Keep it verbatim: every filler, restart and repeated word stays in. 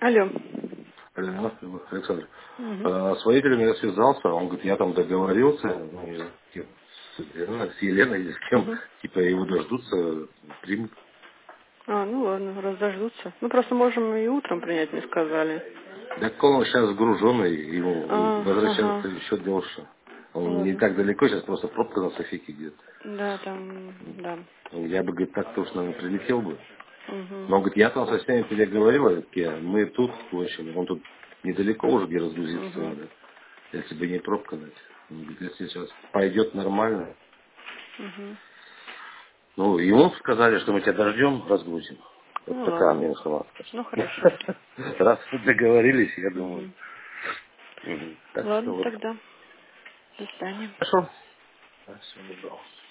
Алло. Алло, Александр. Угу. А, С водителем я связался, он говорит, я там договорился, ну, не знаю, с кем, с Еленой, с Еленой или с кем, Угу. типа его дождутся, примут. А, ну ладно, раз дождутся. Ну просто можем и утром принять, мне сказали. Так он сейчас груженный, ему А, возвращаться ага. еще дольше. Он не Ладно. так далеко, сейчас просто пробка на Софике где-то. Да, там, да. Я бы, говорит, так точно наверное, прилетел бы. Угу. Но он говорит, я там со всеми переговорил, я говорю, мы тут кончили, он тут недалеко уже, где разгрузиться Угу. надо. Если бы не пробка, знаете. Он говорит, если сейчас пойдет нормально. Угу. Ну, ему сказали, что мы тебя дождем, разгрузим. Вот Ну такая ладно. мне информация. Ну хорошо. Раз мы договорились, я думаю. Угу. Мгм. Так что Ладно вот. тогда. До свидания. Хорошо. Всего доброго.